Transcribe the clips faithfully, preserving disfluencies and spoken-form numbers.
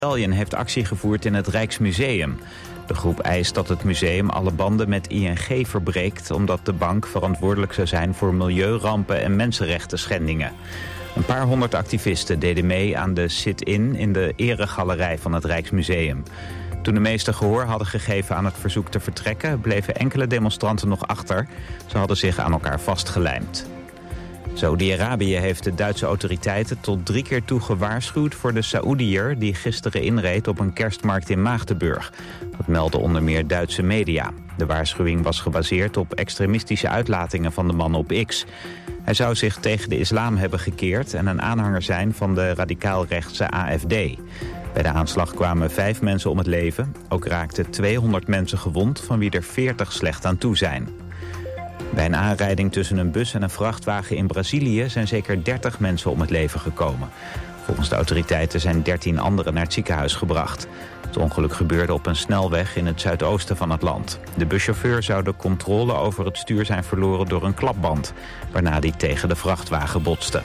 Rebellion heeft actie gevoerd in het Rijksmuseum. De groep eist dat het museum alle banden met I N G verbreekt, omdat de bank verantwoordelijk zou zijn voor milieurampen en mensenrechten schendingen. Een paar honderd activisten deden mee aan de sit-in in de eregalerij van het Rijksmuseum. Toen de meesten gehoor hadden gegeven aan het verzoek te vertrekken, bleven enkele demonstranten nog achter. Ze hadden zich aan elkaar vastgelijmd. Saoedi-Arabië heeft de Duitse autoriteiten tot drie keer toe gewaarschuwd voor de Saoediër die gisteren inreed op een kerstmarkt in Maagdenburg. Dat meldden onder meer Duitse media. De waarschuwing was gebaseerd op extremistische uitlatingen van de man op X. Hij zou zich tegen de islam hebben gekeerd en een aanhanger zijn van de radicaal-rechtse A F D. Bij de aanslag kwamen vijf mensen om het leven. Ook raakten tweehonderd mensen gewond, van wie er veertig slecht aan toe zijn. Bij een aanrijding tussen een bus en een vrachtwagen in Brazilië zijn zeker dertig mensen om het leven gekomen. Volgens de autoriteiten zijn dertien anderen naar het ziekenhuis gebracht. Het ongeluk gebeurde op een snelweg in het zuidoosten van het land. De buschauffeur zou de controle over het stuur zijn verloren door een klapband, waarna die tegen de vrachtwagen botste.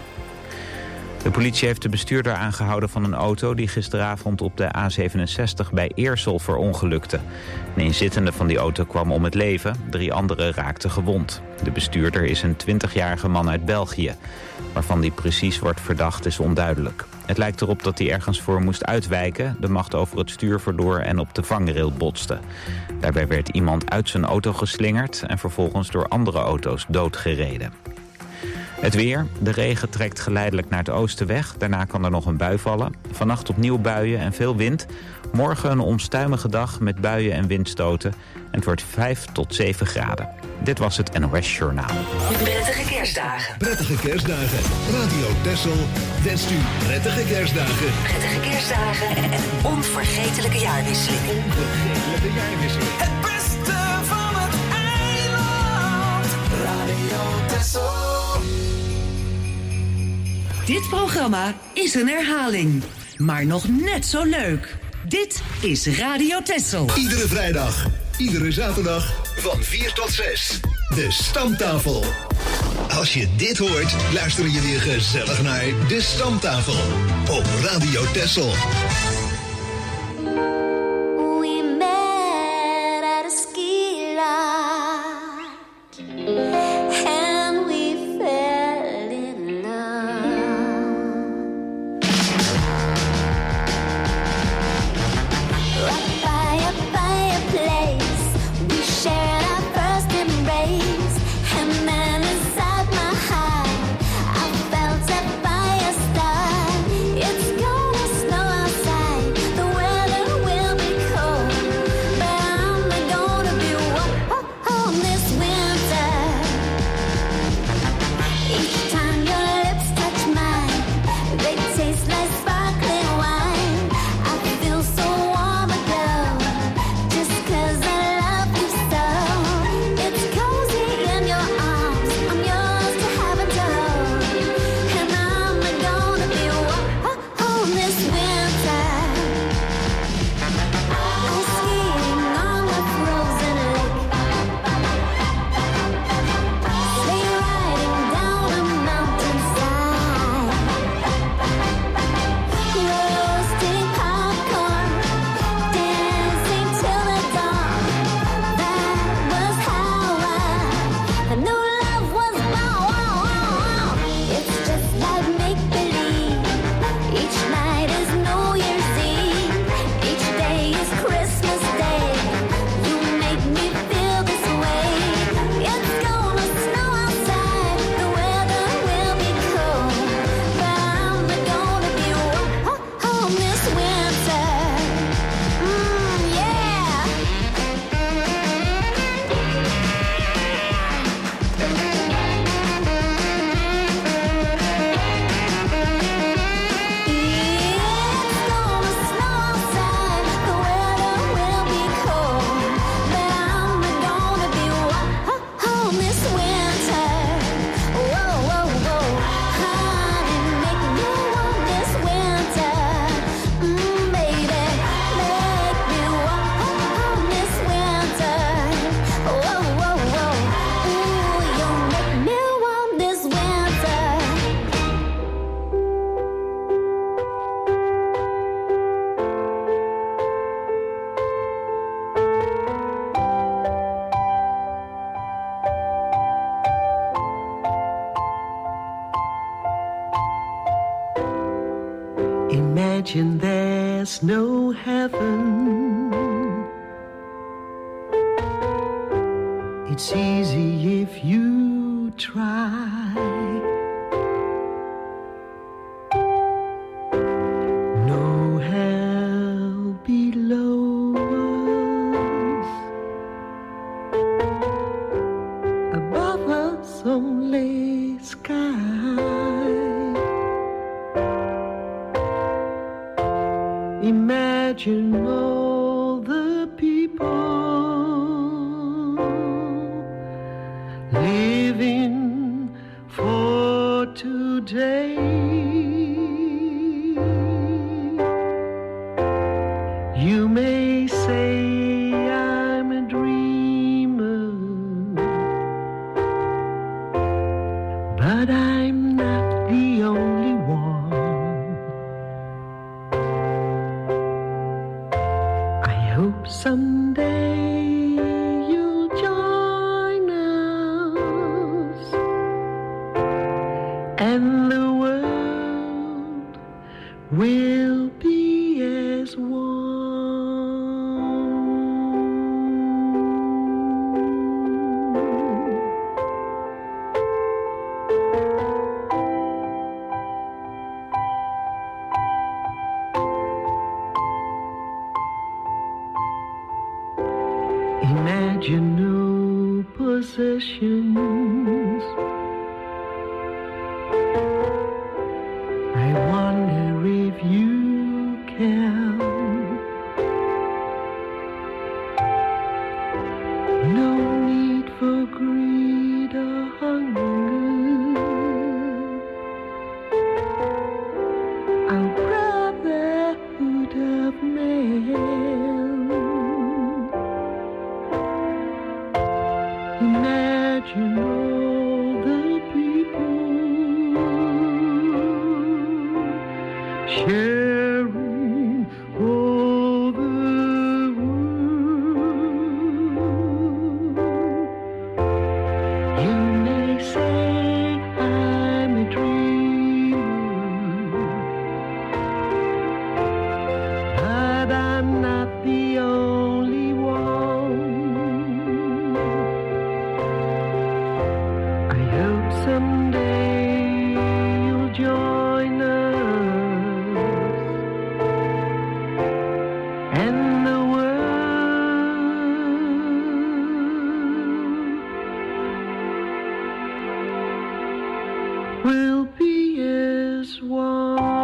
De politie heeft de bestuurder aangehouden van een auto die gisteravond op de A zevenenzestig bij Eersel verongelukte. Een inzittende van die auto kwam om het leven, drie anderen raakten gewond. De bestuurder is een twintigjarige man uit België. Waarvan die precies wordt verdacht is onduidelijk. Het lijkt erop dat hij ergens voor moest uitwijken, de macht over het stuur verloor en op de vangrail botste. Daarbij werd iemand uit zijn auto geslingerd en vervolgens door andere auto's doodgereden. Het weer. De regen trekt geleidelijk naar het oosten weg. Daarna kan er nog een bui vallen. Vannacht opnieuw buien en veel wind. Morgen een onstuimige dag met buien en windstoten. En het wordt vijf tot zeven graden. Dit was het N O S Journaal. Prettige kerstdagen. Prettige kerstdagen. Radio Texel wenst u prettige kerstdagen. Prettige kerstdagen en een onvergetelijke jaarwisseling. Onvergetelijke jaarwisseling. Het beste van het eiland. Radio Texel. Dit programma is een herhaling, maar nog net zo leuk. Dit is Radio Texel. Iedere vrijdag, iedere zaterdag van vier tot zes. De Stamtafel. Als je dit hoort, luister je weer gezellig naar De Stamtafel op Radio Texel. We met at a ski lodge and we fell in love. Right by a fireplace, we shared our first embrace, and then inside my heart, I felt a fire start. It's gonna snow outside. Imagine there's no heaven. It's easy if you try. No hell below us. Above us only sky. Imagine all the people living for today. You may say I'm a dreamer, but I'm not the only one. Hope someday you'll join us and the world will be as one. Imagine no possessions. I wonder if you can. No need for greed or hunger. Our brotherhood of man. Imagine all the people sharing all the world. You may say I'm a dreamer, but I'm not the only one. Someday you'll join us and the world will be as one.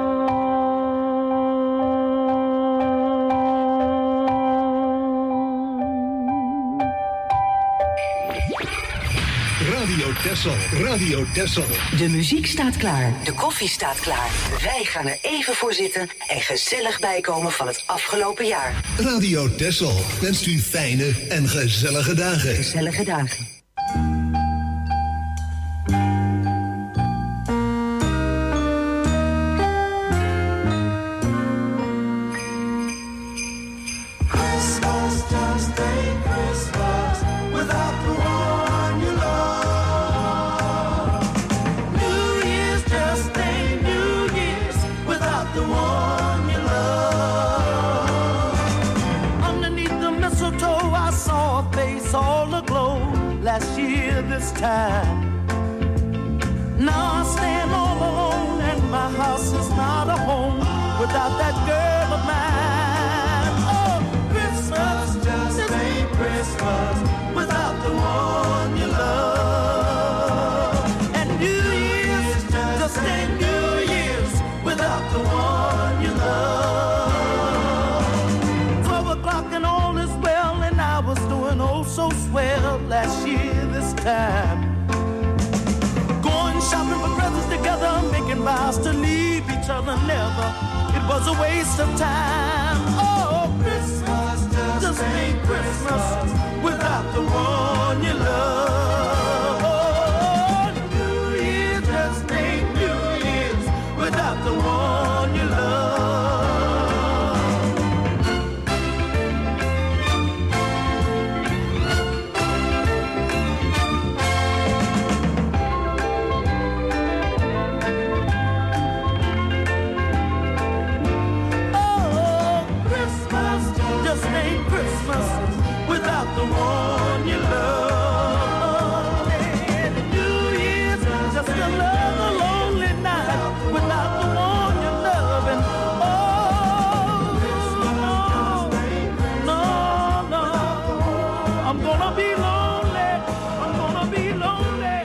Radio Texel, Radio Texel. De muziek staat klaar. De koffie staat klaar. Wij gaan er even voor zitten en gezellig bijkomen van het afgelopen jaar. Radio Texel wenst u fijne en gezellige dagen. Gezellige dagen. Christmas just ain't Christmas without the one you love. New Year's just ain't New Year's without the one you love. Underneath the mistletoe I saw a face all aglow last year this time. Now I stand all alone and my house is not a home without that girl of mine. Oh, Christmas just ain't Christmas without the one you love. And New Year's just ain't New Year's without the one you love. Twelve o'clock and all is well, and I was doing oh so swell last year this time. Going shopping for presents together, making vows to leave each other never. It was a waste of time. Oh, Christmas just ain't Christmas without the one you love. Oh, New Year's just ain't New Year's without the one you love. Christmas without the one you love. And the New Year's just another lonely night without the one you love. And oh, no, no, no, I'm gonna be lonely. I'm gonna be lonely.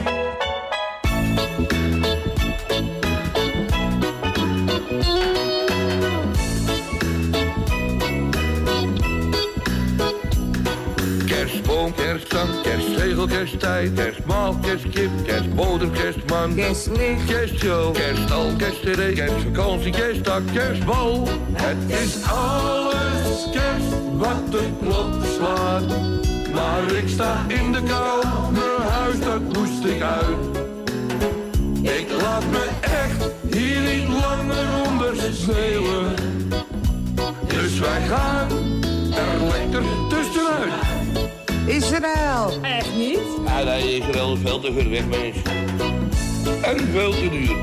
Kerstboom, kerststang, kerstzegel, kersttijd, kerstmaal, kerstkip, kerstboter, kerstman, Kerstlicht, kerstshow, kerststal, kerstcd, kerstvakantie, kerstdag, kerstbal. Het is alles kerst wat de klok slaat. Maar ik sta in de kou, mijn huis dat moest ik uit. Ik laat me echt hier niet langer onder sneeuwen. Dus wij gaan er lekker tussenuit. Israël. Echt niet? Ja, nee, Israël is veel te ver weg, mens. En veel te duur.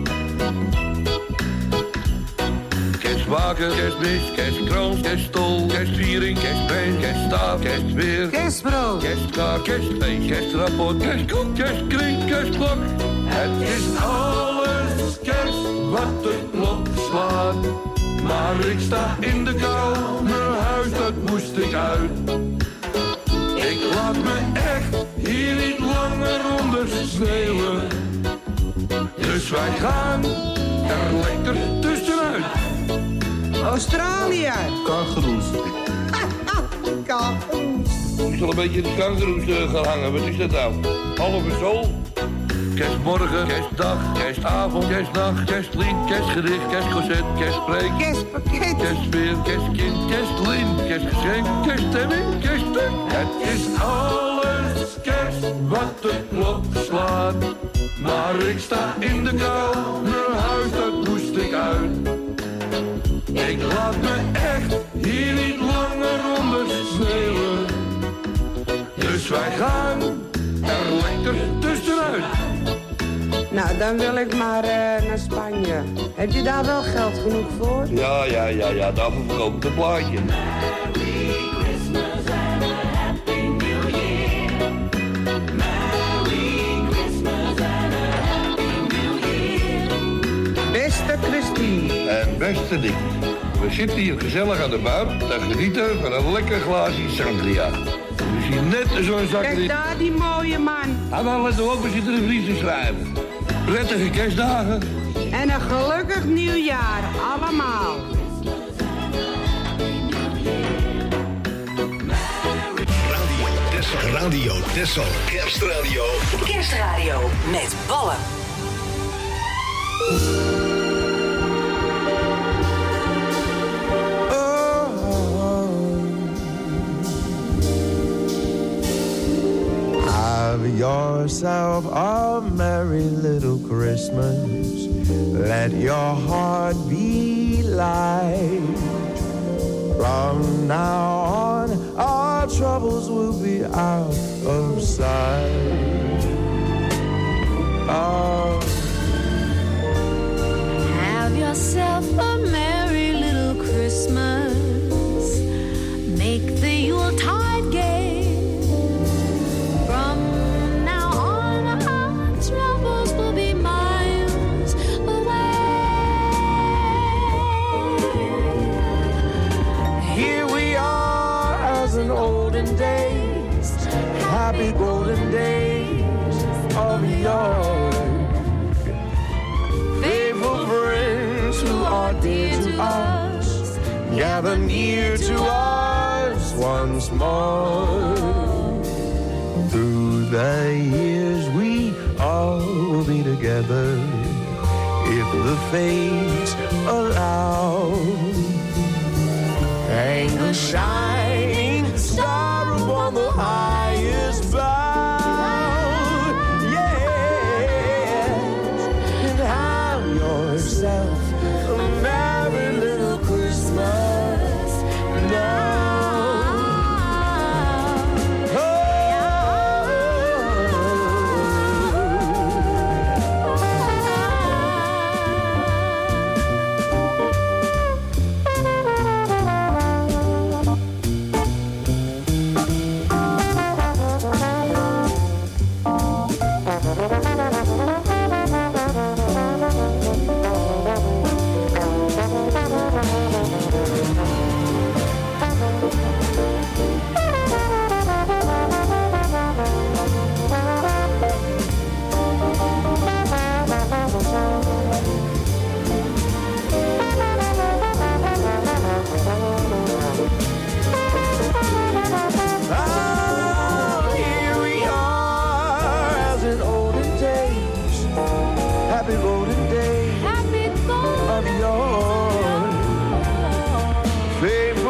Kerstwagen, kerstmis, kerstkrans, kerststol, kerstviering, kerstbeen, kerststaaf, kerstweer, Kerstbrood. kerstkaart, kerstfeest, kerstrapport, kerstkop, kerstkring, kerstklok. Het is alles kerst wat de klok slaat. Maar ik sta in de kou, mijn huis dat moest ik uit. Ik laat me echt hier niet langer onder sneeuwen. Dus wij gaan er lekker tussenuit. Australië. Kangeroes. Kangeroes. Ik zal een beetje de kangeroes uh, gaan hangen. Wat is dat nou? Halve zool? Kerstmorgen, kerstdag, kerstavond, kerstnacht, kerstlied, kerstgericht, kerstconcert, kerstpreek, Kerstpakket. kerstsfeer, kerstkind, kerstlin, kerstgeschenk, kerststemming, kerststuk. Het is alles kerst wat de klok slaat. Maar ik sta in de kou, mijn huis dat moest ik uit. Ik laat me echt hier niet langer onder sneeuwen. Dus wij gaan er lekker tussenuit. Nou, dan wil ik maar uh, naar Spanje. Heb je daar wel geld genoeg voor? Ja, ja, ja, ja, daarvoor verkoop ik een plaatje. Merry Christmas and a Happy New Year. Merry Christmas and a Happy New Year. Beste Christine. En beste Dick, we zitten hier gezellig aan de buik te genieten van een lekker glaasje sangria. We zien net zo'n zak Kijk erin. daar, die mooie man. Ah, maar let op, we zitten een brief te schrijven. Prettige kerstdagen. En een gelukkig nieuwjaar, allemaal. Radio Tessel. Radio Tessel. Kerstradio. Kerstradio met ballen. Have yourself a merry little Christmas. Let your heart be light. From now on, our troubles will be out of sight. Oh. Have yourself a merry little Christmas. Make the Yuletide gay. From now on, our troubles will be miles away. Here we are as in olden days, happy golden days of yore. Faithful friends who are dear to us, gather near to us once more. Through the years we all will be together, if the fates allow. Hang a shining star upon the highest bough. Yes, and have yourself a merry little Christmas now.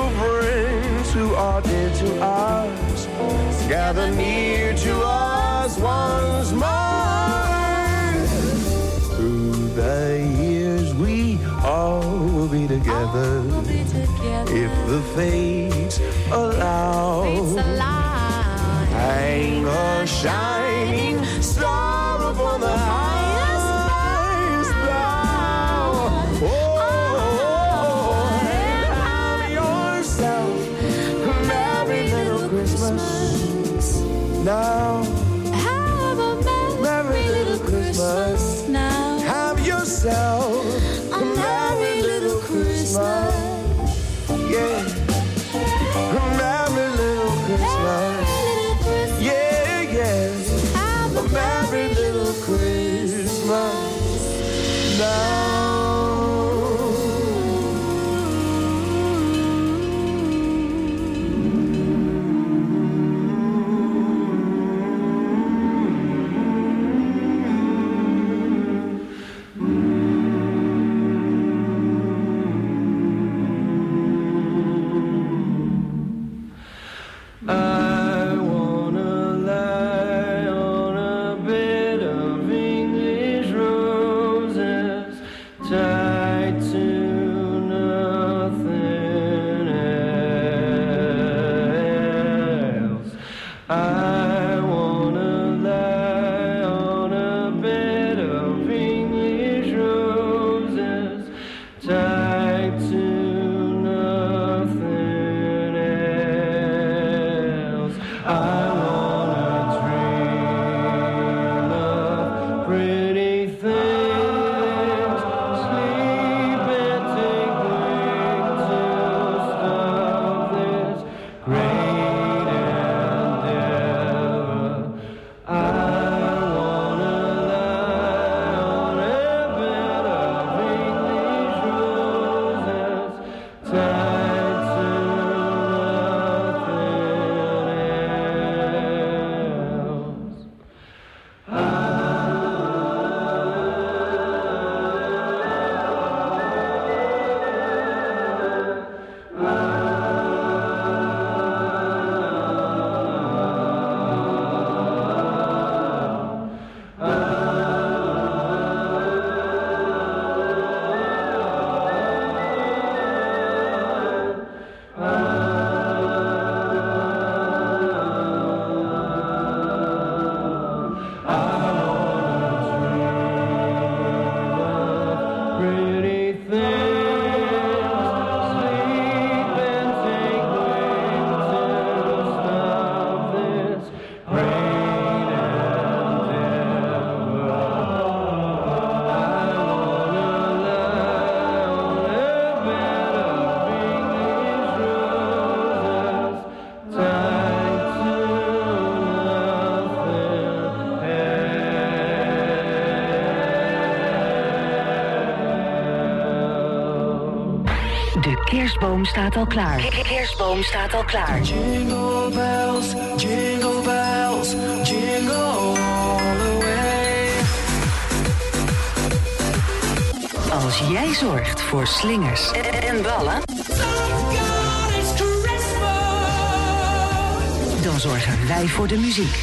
friends who are dear to us, gather near to us once more. Through the years we all will be together, will be together. If the fates allow. Fates allow. Hang a shining star upon the highest bough. Oh, and have yourself a merry little Christmas now. Have a merry, Merry little little Christmas now. Have yourself A merry little Christmas. yeah, a merry little Christmas. Yeah, yeah, Have a merry little Christmas now. I wanna lie on a bed of English roses, tied to nothing else. I wanna lie on a bed of English roses, tied to nothing else. I wanna dream of pretty things, sleep and take wings to stop this great endeavor. I wanna lie on a bed of English roses, tied to nothing else. Pretty things, sleep and take wings to stop this great endeavor. I wanna lie on a bed of English roses, tied to De kerstboom staat al klaar. De kerstboom staat al klaar. Jingle bells, jingle bells, jingle all the way. Als jij zorgt voor slingers en ballen, dan zorgen wij voor de muziek.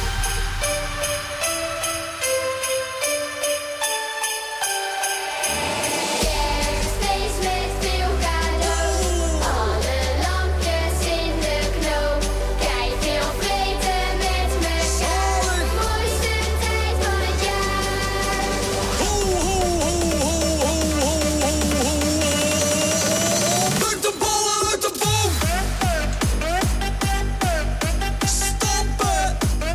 Steeds met veel cadeaus, alle lampjes in de knoop. Kijk veel vreten met mekaar, mooiste tijd van het jaar. Uit de ballen, uit de boom! Stampen!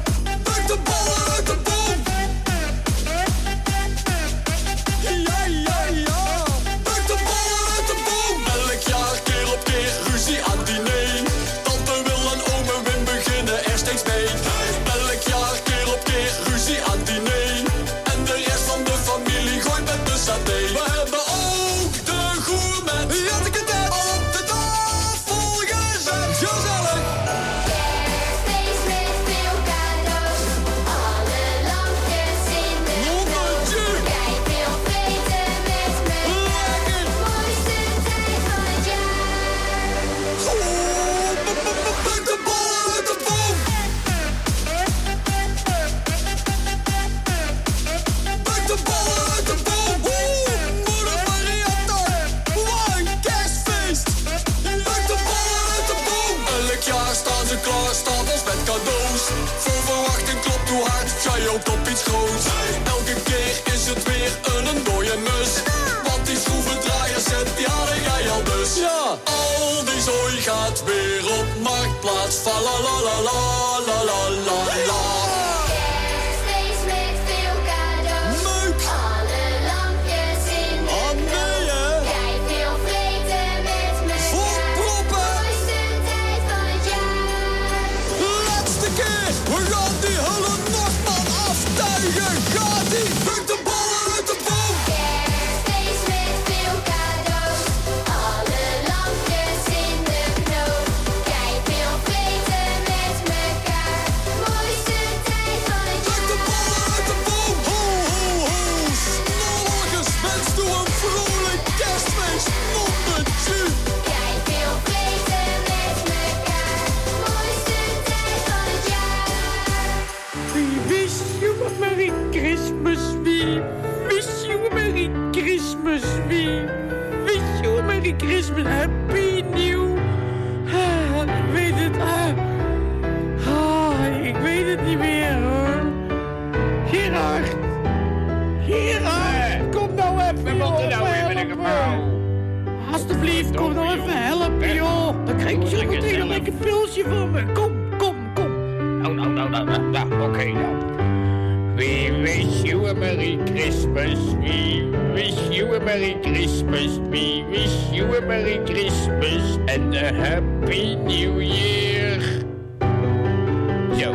hoopt op iets groots. Elke keer is het weer een, een dode mus. Want die schroevendraaier-set, die hadden jij al dus. Ja, al die zooi gaat weer op Marktplaats. Fa la la la la la la la la. Kerstfeest met veel cadeaus. Meuk! Alle lampjes in de Ah, nee, hè? Jij veel vreten met mekaar. Volproppen! Mooiste tijd van het jaar. Laatste keer, we gaan die hele nachtman aftuigen. Gaat die, puk de ballen uit de boom. Kerstfeest met veel cadeaus. Alle lampjes in de knoop. Kijk veel vreten met mekaar. Mooiste tijd van het Puk de ballen uit de boom. Ho, ho, ho. Snolletjes, wens toe een vrolijk kerstfeest. Nonnetje. Kijk veel vreten met mekaar. Mooiste tijd van het jaar. We wish you a Merry Christmas, we wish you a Merry Christmas, we wish you a Merry Christmas, Happy New. Ah, ik weet het, ah. Ah, ik weet het niet meer hoor. Gerard, Gerard, kom nou even, Wat er nou joh, weer met een helpen. gebouw? Alsjeblieft, kom nou even helpen, joh. Dan krijg je zo meteen een lekker pilsje van me. Kom, kom, kom. Nou, nou, nou, nou, nou, nou oké okay, nou. We wish you a Merry Christmas, we wish you a Merry Christmas, we wish you a Merry Christmas and a Happy New Year. Zo.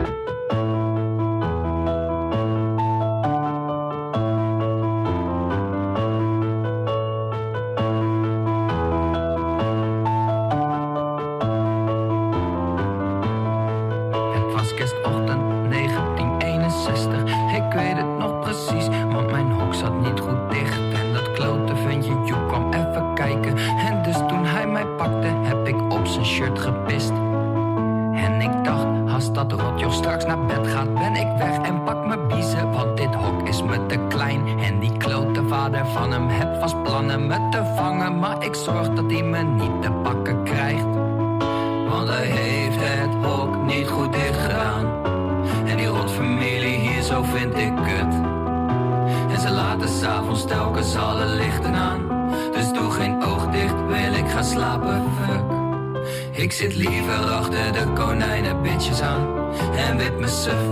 Het was kerstochtend negentien eenenzestig. Ik weet het nog precies, want mijn hok zat niet goed dicht. En dat klote ventje Joep kwam even kijken. En dus toen hij mij pakte, heb ik op zijn shirt gepist. En ik dacht, als dat rotjoch straks naar bed gaat, ben ik weg en pak mijn biezen. Want dit hok is me te klein. En die klote vader van hem heeft vast plannen me te vangen. Maar ik zorg dat hij me niet te pakken krijgt. Want hij heeft het hok niet goed dicht gedaan. En die rotfamilie hier zo vind ik kut. En ze laten s'avonds telkens alle lichten aan. Dus doe geen oog dicht, wil ik gaan slapen, fuck. Ik zit liever achter de konijnen bitches aan. En wip me suf.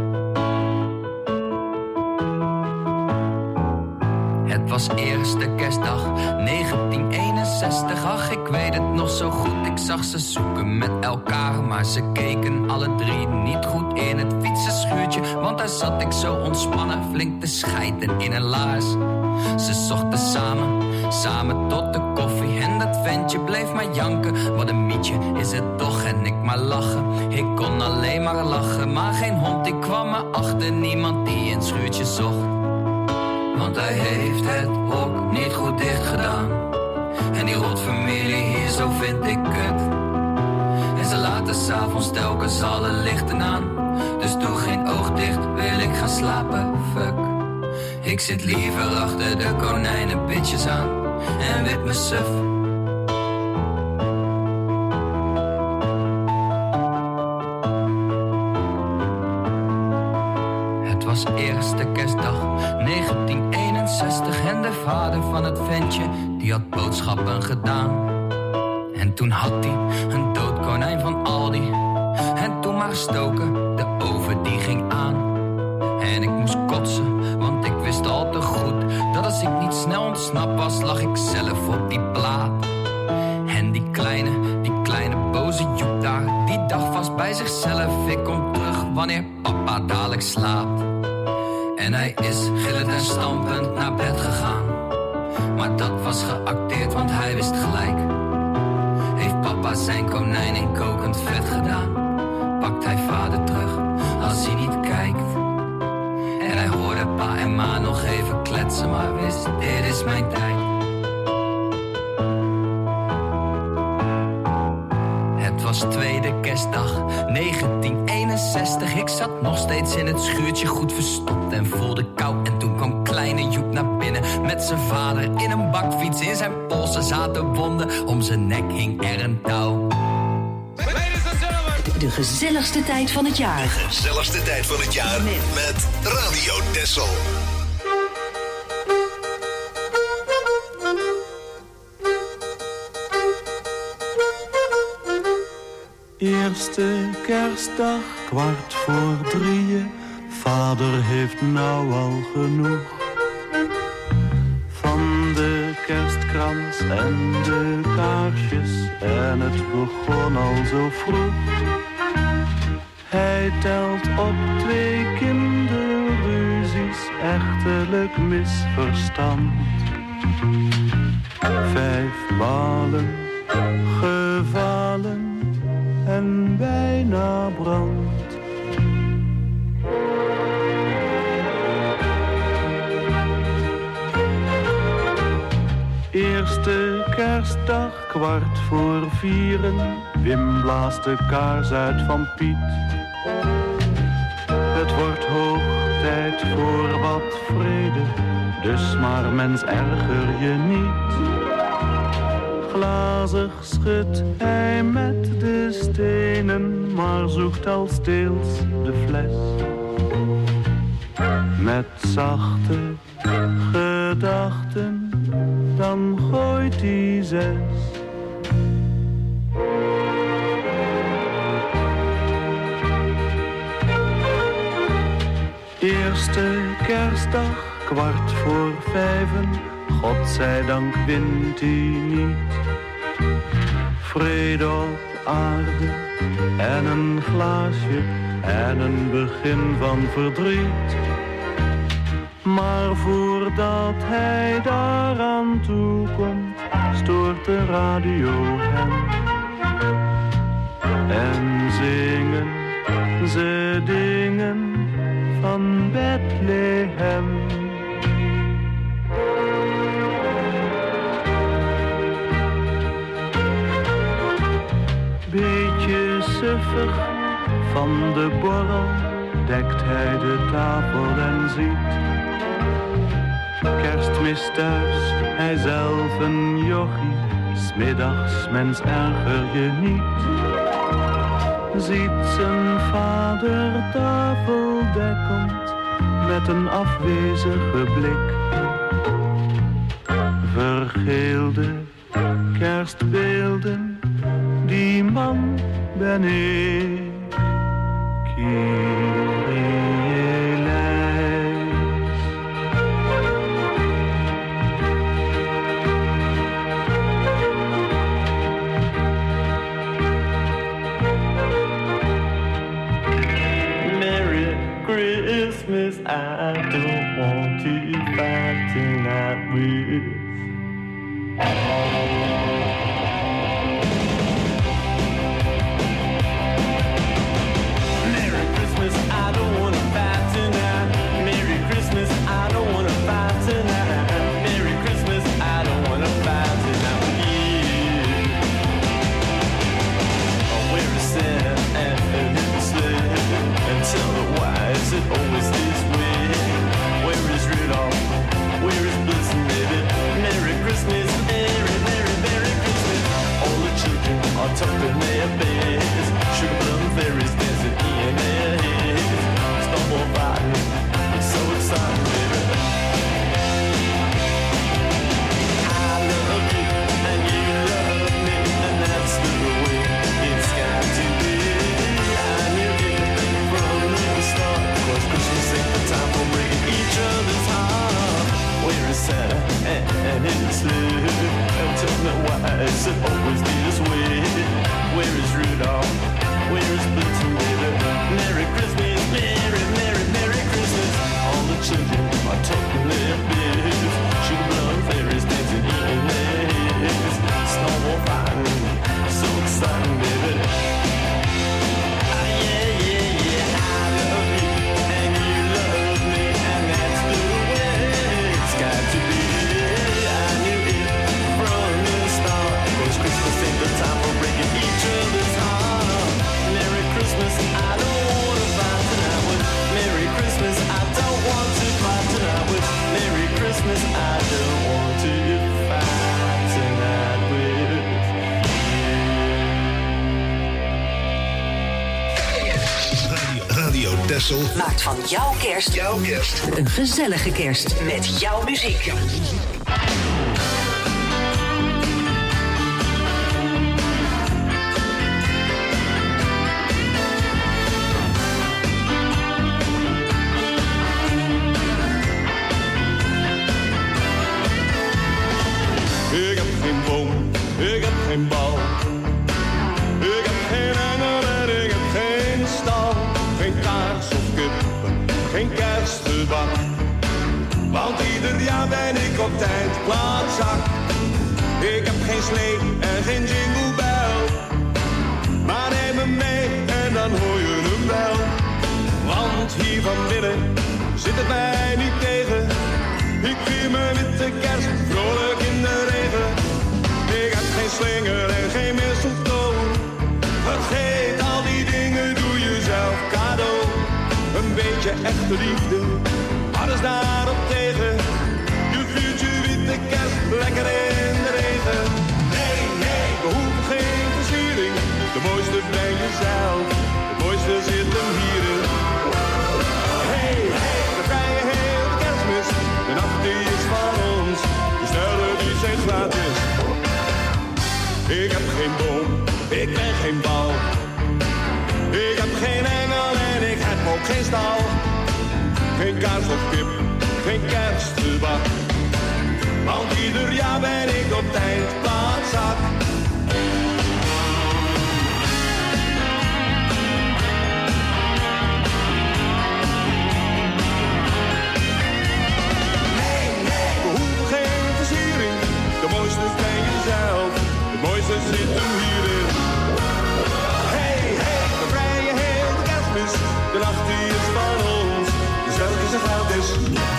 Het was eerste kerstdag negentien eenenzestig. Ach, ik weet het nog zo goed. Ik zag ze zoeken met elkaar, maar ze keken alle drie niet goed in het fietsenschuurtje. Want daar zat ik zo ontspannen, flink te scheiden in een laars. Ze zochten samen, samen tot de koffie. En dat ventje bleef maar janken. Wat een mietje is het toch, en ik maar lachen. Ik kon alleen maar lachen, maar geen hond die kwam me achter. Niemand die in het schuurtje zocht. Want hij heeft het hok niet goed dicht gedaan. En die rotfamilie hier zo vind ik kut. En ze laten s'avonds telkens alle lichten aan. Dus doe geen oog dicht, wil ik gaan slapen, fuck. Ik zit liever achter de konijnen bitches aan. En wip me suf. Het was eerste kerstdag negentien eenenzestig. En de vader van het ventje, die had boodschappen gedaan. En toen had hij een dood konijn van Aldi. En toen maar gestoken, de oven die ging aan. En ik moest kotsen, want ik wist al te goed dat als ik niet snel ontsnapt was, lag ik zelf op die plaat. En die kleine, die kleine boze Joep daar, die dacht vast bij zichzelf, ik kom terug wanneer papa dadelijk slaapt. En hij is gillend en stampend naar bed gegaan. Maar dat was geacteerd, want hij wist gelijk. Heeft papa zijn konijn in kokend vet gedaan? Pakt hij vader terug als hij niet kijkt? En hij hoorde pa en ma nog even kletsen, maar wist, dit is mijn tijd. Het was tweede kerstdag negentien eenenzestig. Ik zat nog steeds in het schuurtje goed verstopt en voelde kou. En toen kwam kleine Joep naar binnen met zijn vader in een bakfiets. In zijn polsen zaten wonden, om zijn nek hing er een touw. Ladies and gentlemen, De gezelligste tijd van het jaar. De gezelligste tijd van het jaar met Radio Texel. Eerste kerstdag, kwart voor drieën. Vader heeft nou al genoeg van de kerstkrans en de kaarsjes. En het begon al zo vroeg. Hij telt op twee kinderruzies, echtelijk misverstand. Vijf ballen, gevallen en bijna brand. Eerste kerstdag, kwart voor vieren. Wim blaast de kaars uit van Piet. Het wordt hoog tijd voor wat vrede, dus maar mens erger je niet. Glazig schudt hij met de stenen, maar zoekt al steels de fles. Met zachte gedachten, dan gooit hij zes. Eerste kerstdag, kwart voor vijven. Godzijdank wint hij niet. Vrede op aarde en een glaasje en een begin van verdriet. Maar voordat hij daaraan toe komt, stoort de radio hem. En zingen ze dingen van Bethlehem. Beetje suffig van de borrel dekt hij de tafel en ziet kerstmis thuis, hij zelf een jochie. 'S middags, mens erger je niet. Ziet zijn vader tafeldekkend met een afwezige blik. Vergeelde kerstbeelden, die man ben ik. Kyrie eleis. Merry Christmas, I don't want to fight tonight with. It always this way. Where is Rudolph? Where is Bliss and baby? Merry Christmas, Merry, Merry, Merry Christmas. All the children are tucked in their beds. Sugar plum fairies dancing in their heads. Stumble fighting, it's so exciting, baby. I love you and you love me, and that's the way it's got to be. I knew it from the start. Christmas ain't the time for breaking each other's heart. Where is Santa and, and his sleigh? And tell me why is it always this way? Where is Rudolph? Texel maakt van jouw kerst, jouw kerst een gezellige kerst met jouw muziek. Ik heb geen boom, ik heb geen bal. Ik heb geen engel en ik heb geen stal. Geen kaars of kippen, geen kerstgebak. Want ieder jaar ben ik op tijd plaatzak. Ik heb geen slee en geen jingle bell. Maar neem me mee en dan hoor je hem wel. Want hier van binnen zit het mij niet tegen. Ik vier mijn witte kerst vrolijk in de regen. Ik heb geen slinger en geen mistletoe. Vergeet al die dingen, doe jezelf cadeau. Een beetje echte liefde, alles daarop tegen. Je viert je witte kerst lekker in de regen. Nee, nee, we hoeven geen versiering. De mooiste ben jezelf, de mooiste zit hem hierin. Hey, hey, de vrije hele kerstmis. De nacht die is van ons, de sterren die zijn gratis. Ik heb geen boom, ik ben geen bal. Ik heb geen engel en ik heb ook geen stal. Geen kaars of kip, geen kerstgebak. Want ieder jaar ben ik op tijd plaatzak. De mooiste ben jezelf, de mooiste zit hem hierin. Hey, hey, de vrije hele kerstmis, de nacht die is van ons, dus welke is er gratis.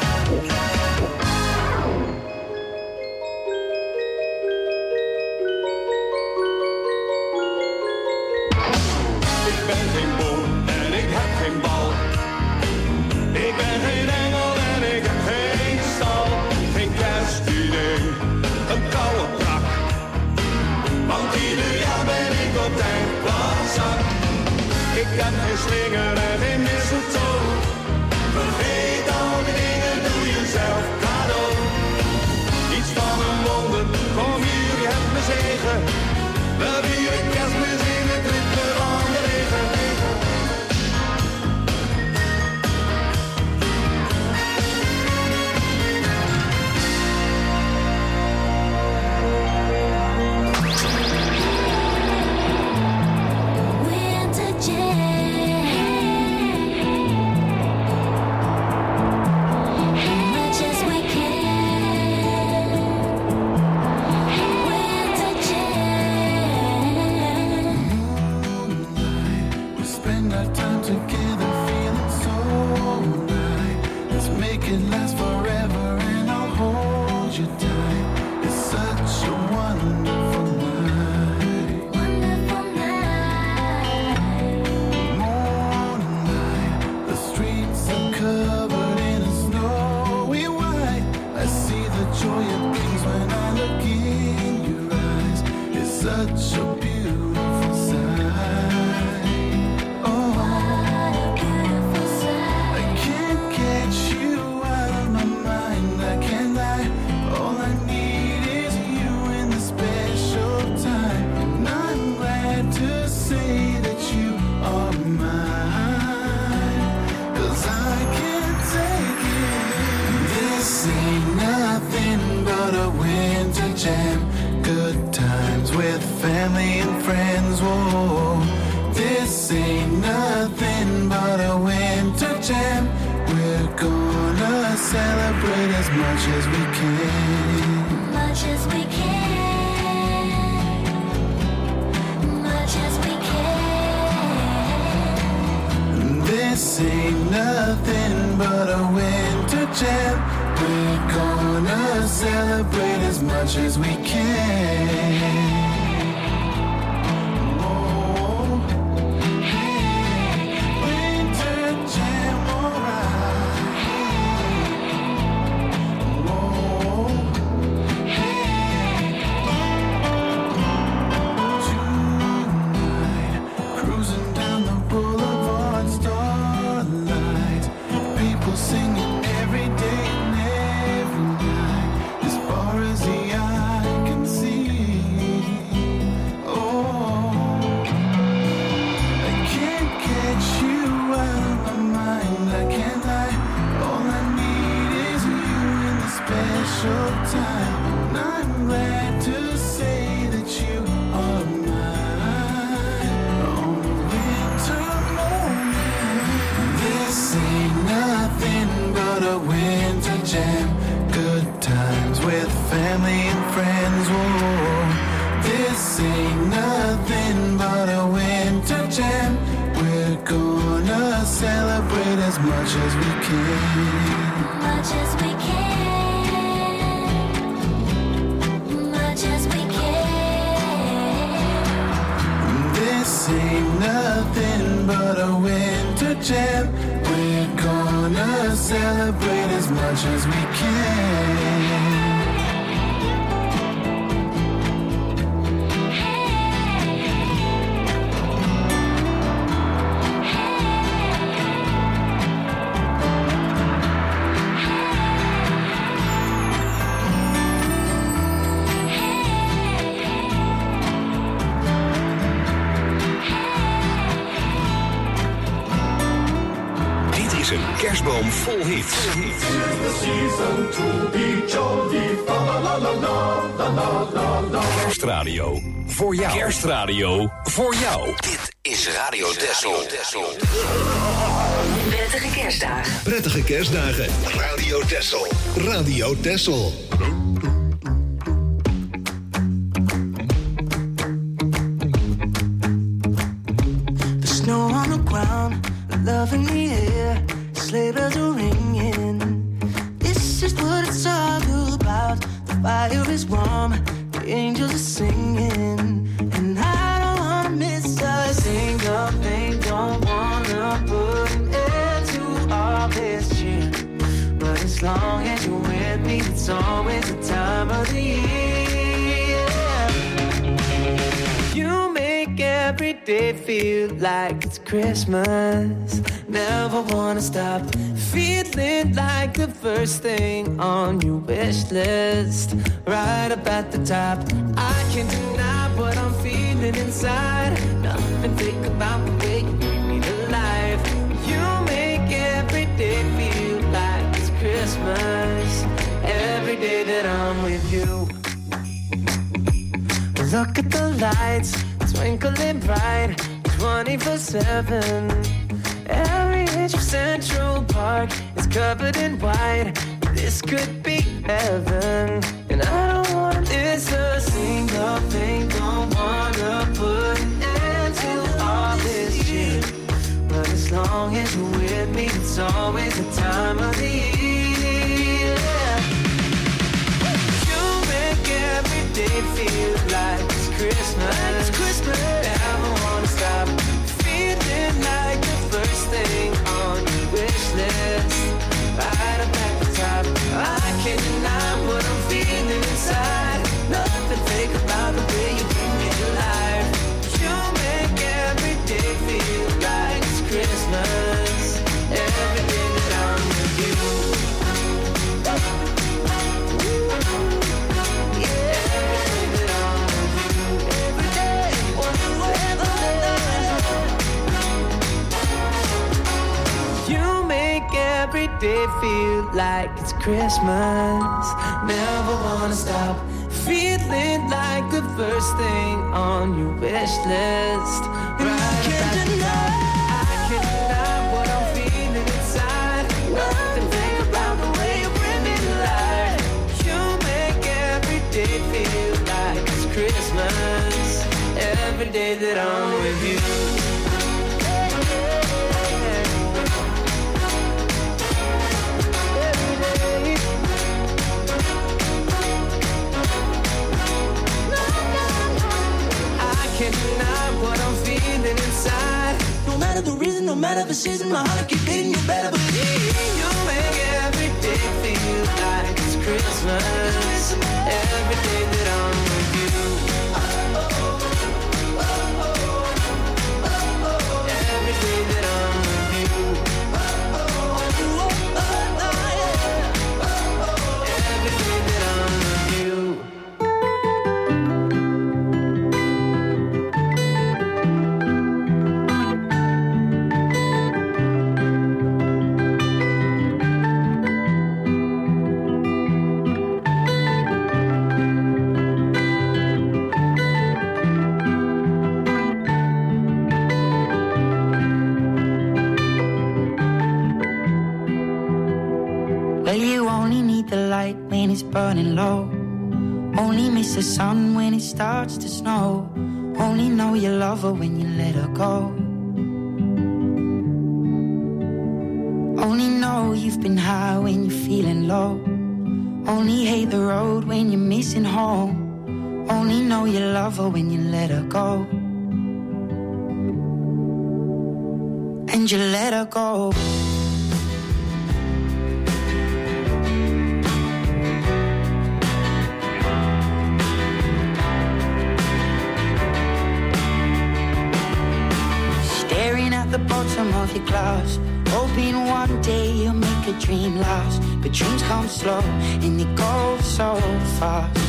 Ik ben geen boom en ik heb geen bal. Ik ben geen engel en ik heb geen stal. Geen kerstidee, een koude brak. Want ieder jaar ben ik op tijd plaatzak. Ik heb geen slinger en geen mistletoe. Vergeet al die dingen, doe jezelf cadeau. Iets van een wonder, kom hier, je hebt me zegen. We vieren kerstmis in het ritme van de regen. Cruising down the boulevard, starlight. a winter jam. Good times with family and friends. Whoa, this ain't nothing but a winter jam. We're gonna celebrate as much as we can. Much as we can. Much as we can. This ain't nothing but a winter jam. We're gonna celebrate as much as we can. Kerstboom vol hits. Kerstradio voor jou. Kerstradio voor jou. Dit is Radio Texel. Prettige kerstdagen. Prettige kerstdagen. Radio Texel. Radio Texel. The snow on the ground, love in the air. Sleigh bells are ringing. This is what it's all about. The fire is warm, the angels are singing, and I don't wanna miss a single thing. Don't wanna put an end to all this cheer, but as long as you're with me, it's always the time of the year. You make every day feel like it's Christmas. Never wanna stop feeling like the first thing on your wish list. Right up at the top, I can't deny what I'm feeling inside. Nothing think about the way you bring me to life. You make every day feel like it's Christmas. Every day that I'm with you. Look at the lights, twinkling bright, twenty-four seven. Every inch of Central Park is covered in white. This could be heaven, and I don't wanna miss a single thing. Don't wanna put an end to all this shit, but as long as you're with me, it's always the time of the year. You make every day feel like it's Christmas. Like it's Christmas. Never wanna stop feeling like the first thing on your wish list. Right up at the top, I can't deny what I'm feeling inside. Nothing fake about the way you bring me to life. You make every day feel like it's Christmas. Every day that I'm with you. Every day feel like it's Christmas. Never wanna stop feeling like the first thing on your wish list. Right can't deny, I can't deny what I'm feeling inside. Nothing think about the way you bring me to life. You make every day feel like it's Christmas. Every day that I'm with you. Can't deny what I'm feeling inside. No matter the reason, no matter the season, my heart keep beating. You better believe you make every day feel like it's Christmas. Every day that I'm with you. Every day that I'm with you. Every day that I'm with you. burning low. Only miss the sun when it starts to snow. Only know you love her when you let her go. Only know you've been high when you're feeling low. Only hate the road when you're missing home. Only know you love her when you let her go. And you let her go. Staring at the bottom of your glass, hoping one day you'll make a dream last. But dreams come slow and they go so fast.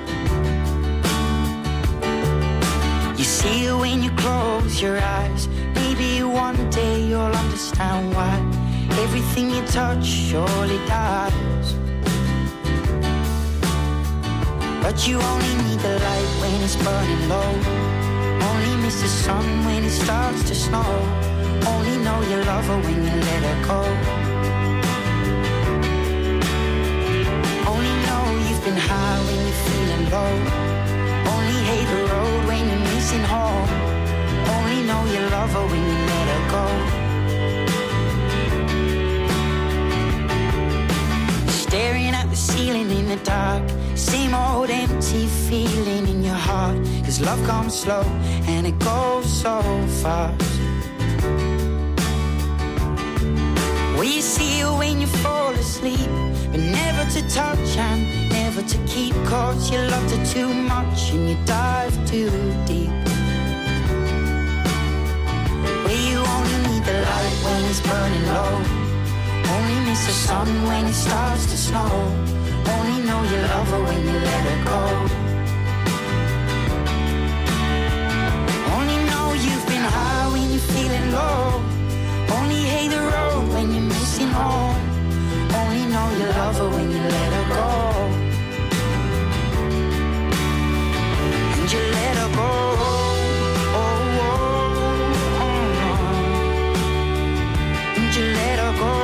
You see it when you close your eyes. Maybe one day you'll understand why everything you touch surely dies. But you only need the light when it's burning low. Only miss the sun when it starts to snow. Only know you love her when you let her go. Only know you've been high when you're feeling low. Only hate the road when you're missing home. Only know you love her when you let her go. Staring at the ceiling in the dark, same old empty feeling in your heart. Cause love comes slow and it goes so fast. Well, you see it when you fall asleep, but never to touch and never to keep. Cause you loved her too much and you dive too deep. Well, you only need the light when it's burning low. Only miss the sun when it starts to snow. Only know you love her when you let her go. Only know you've been high when you're feeling low. Only hate the road when you're missing home. Only know you love her when you let her go. And you let her go. Oh, oh, oh, oh. And you let her go.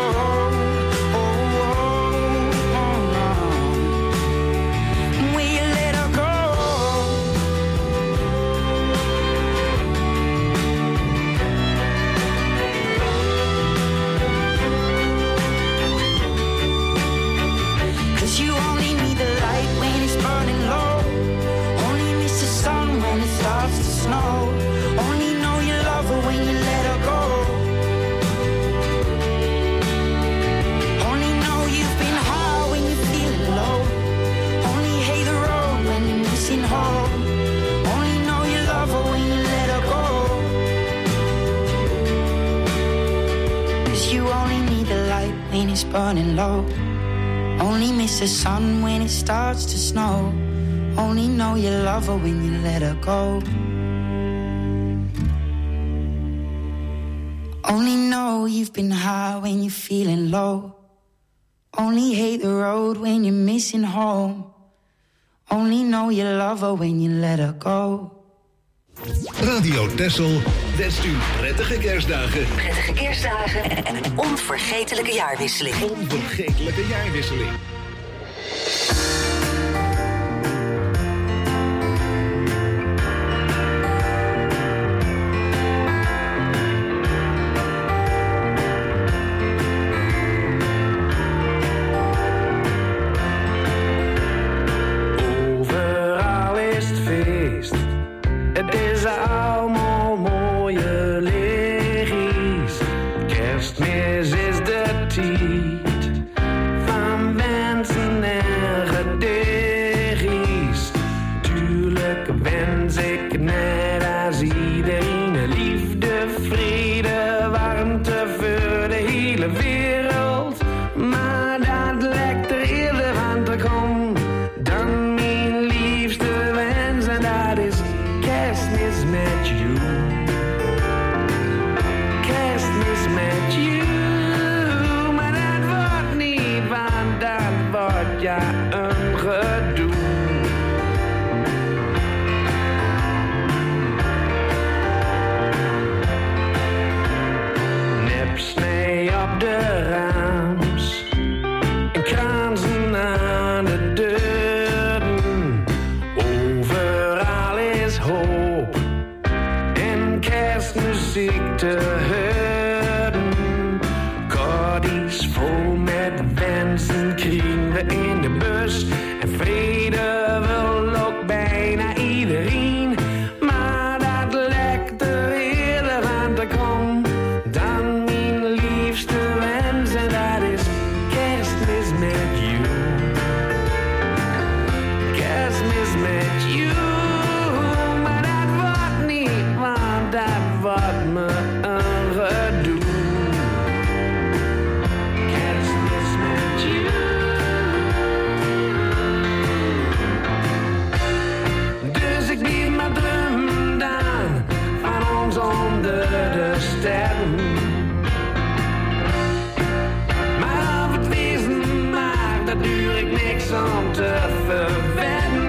When it's burning low, only miss the sun when it starts to snow. Only know you love her when you let her go. Only know you've been high when you're feeling low. Only hate the road when you're missing home. Only know you love her when you let her go. Radio Texel wenst u prettige kerstdagen. Prettige kerstdagen en een onvergetelijke jaarwisseling. Onvergetelijke jaarwisseling. Overal is het feest. Het is allemaal mooie lichtjes. Kerstmis is de tijd van ben kerstmuziek te horen. Cordies vol met wensen kriegen we in de bus. En vrede wil ook bijna iedereen. Maar dat lijkt er eerder aan te komen dan mijn liefste wens. En dat is kerstmis met you. Kerstmis met you. Maar dat wordt niet, want dat wordt me een gedoe. Kerstmis met you. Dus ik bied mijn drum aan van ons onder de sterren. Maar of het wezen mag, daar duur ik niks om te verwennen.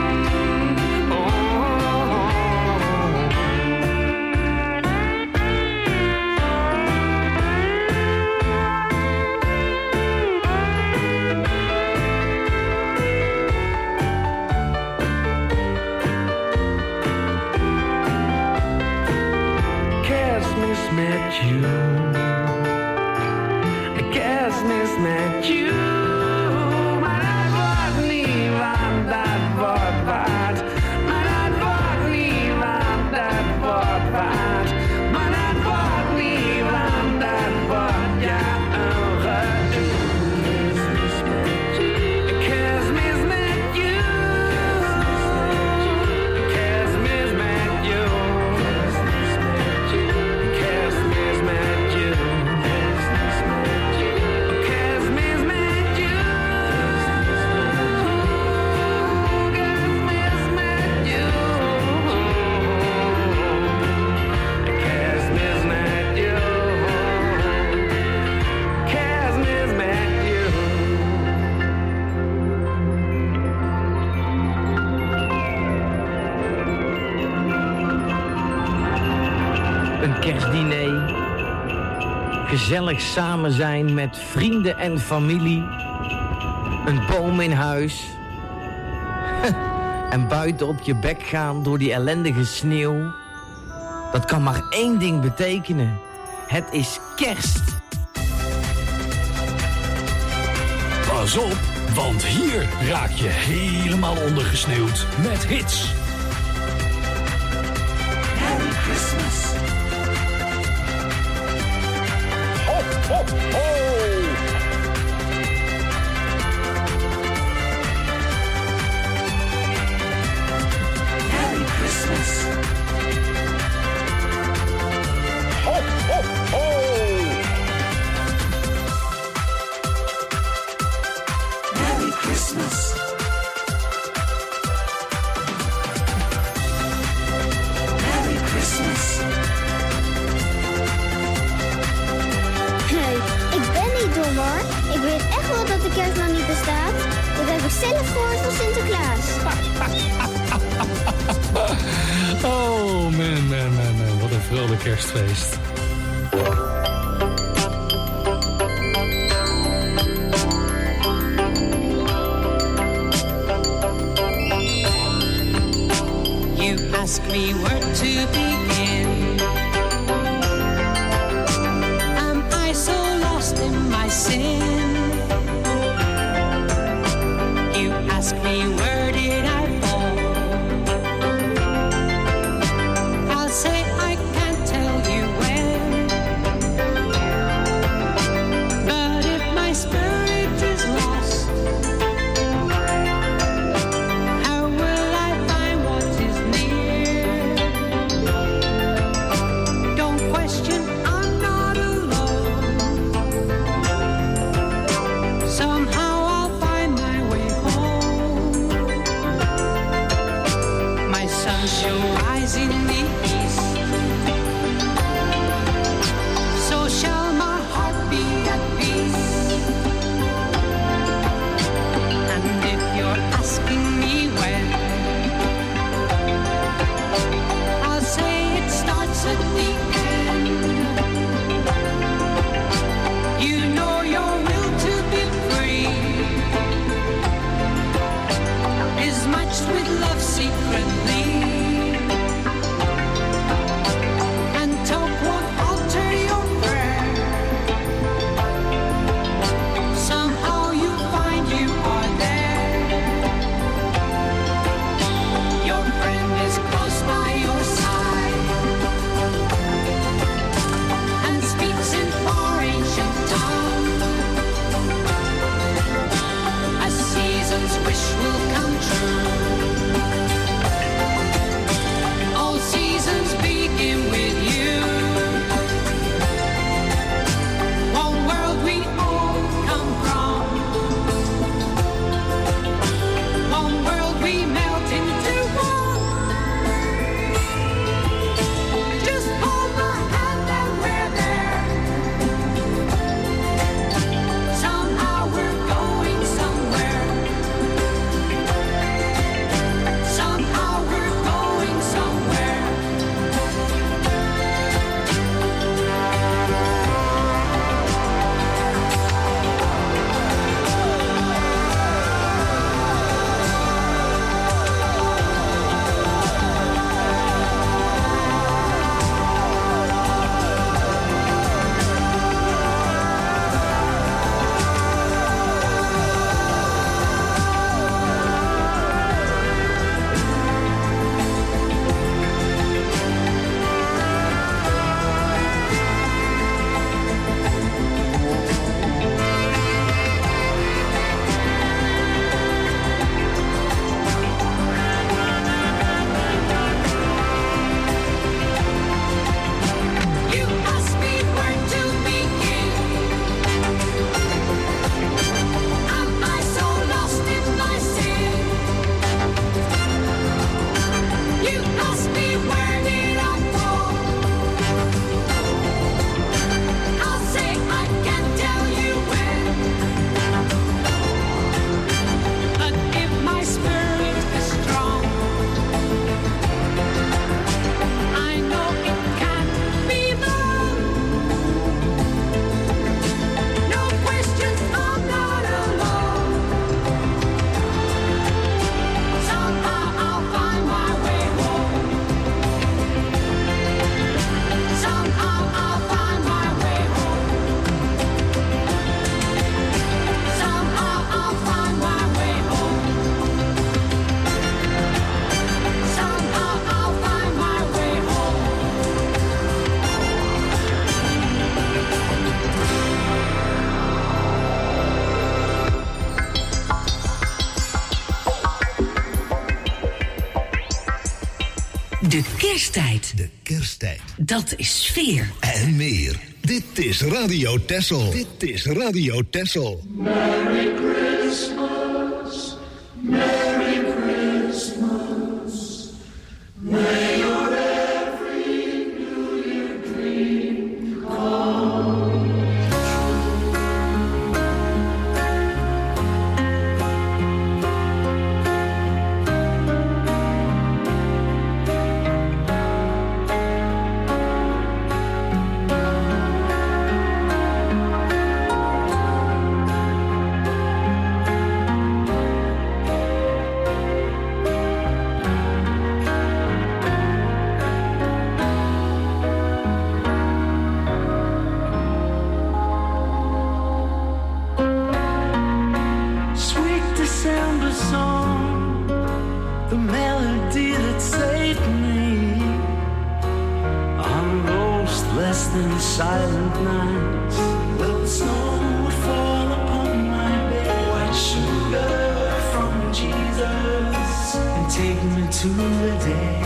Kerstmis met you. Kerstmis met you. Maar dat wordt niet, want dat wordt wat. Maar dat wordt niet, want dat wordt wat. Maar dat wordt niet, want dat wordt ja een gedoe. Kerstmis met you. Kerstmis met you. Kerstmis met you. Kerstmis met you. Kerstmis met you. Kerstmis met you. Een kerstdiner. Gezellig samen zijn met vrienden en familie. Een boom in huis. En buiten op je bek gaan door die ellendige sneeuw. Dat kan maar één ding betekenen. Het is kerst. Pas op, want hier raak je helemaal ondergesneeuwd met hits. Merry Christmas. Ho, ho, ho. Merry Christmas. Ho, ho, ho. Merry Christmas. Merry Christmas. Hey, ik ben niet dom hoor. Ik weet echt wel dat de kerstman niet bestaat. Dat heb ik zelf gehoord van Sinterklaas. Oh man, man, man, man. Wat een vrolijk kerstfeest. You ask me where to begin. Am I so lost in my sin? You ask me where did I fall? I'll say I can't tell you when. But if my spirit is lost, how will I find what is near? kersttijd. De kersttijd. Dat is sfeer. En meer. Dit is Radio Texel. Dit is Radio Texel. Merry Christmas, Merry Christmas. May your every New Year dream come. Silent nights, the snow would fall upon my bed. White sugar from Jesus, and take me to the day.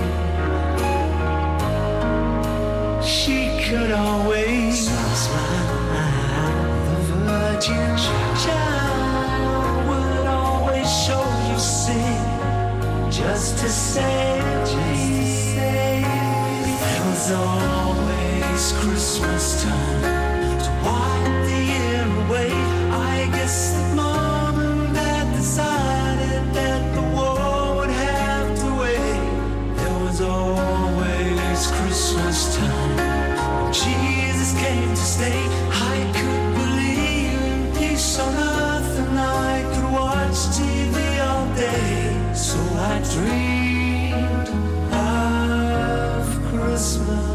She could always smile. The virgin child would always show you sin, just to save me. There was always Christmas time to wipe the year away. I guess that Mom and Dad decided that the war would have to wait. There was always Christmas time when Jesus came to stay. I could believe in peace on earth and I could watch T V all day. So I dreamed of Christmas.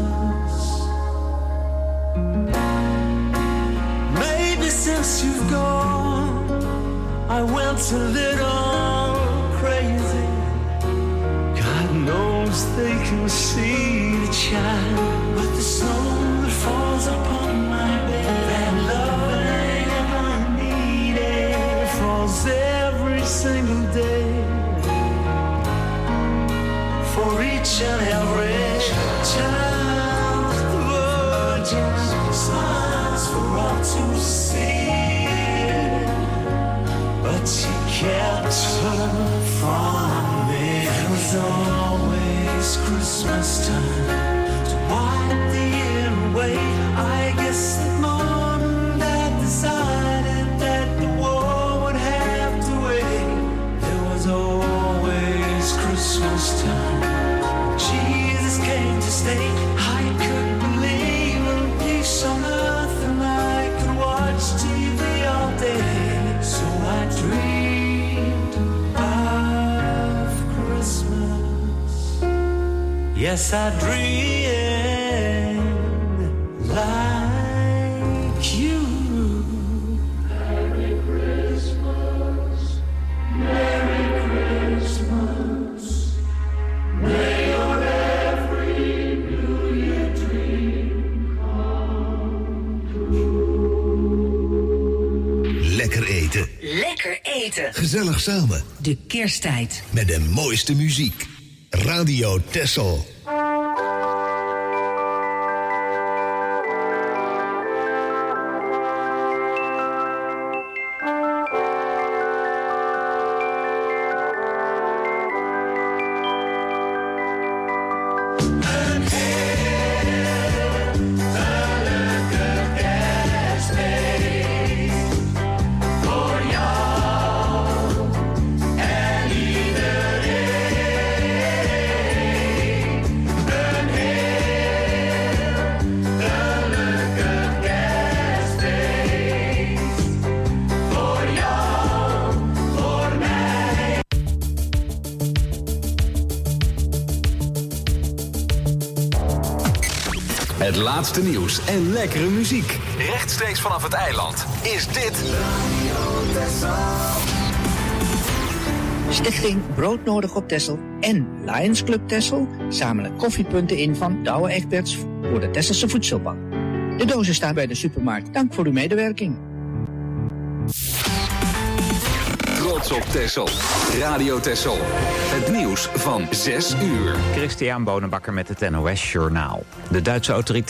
Since you've gone, I went a little crazy. God knows they can see the child, but the snow that falls upon my bed, that loving I needed, falls every single day. For each and every child, the Virgin smiles for all to see. But she kept her from me. It was always Christmas time to wipe the year away. I guess that Mom and Dad decided that the war would have to wait. There was always Christmas time. Jesus came to stay. I could believe in peace on earth and I could watch T V all day. So I dreamed of Christmas. Yes, I dreamed like you. Merry Christmas, Merry Christmas. May your every New Year dream come true. Lekker eten. Lekker eten. Gezellig samen. De kersttijd. Met de mooiste muziek. Radio Texel. Het laatste nieuws en lekkere muziek. Rechtstreeks vanaf het eiland is dit... Stichting Broodnodig op Texel en Lions Club Texel zamelen koffiepunten in van Douwe Egberts voor de Tesselse Voedselbank. De dozen staan bij de supermarkt. Dank voor uw medewerking. trots op Texel. Radio Texel. Het nieuws van zes uur. Christian Bonenbakker met het N O S Journaal. De Duitse autoriteit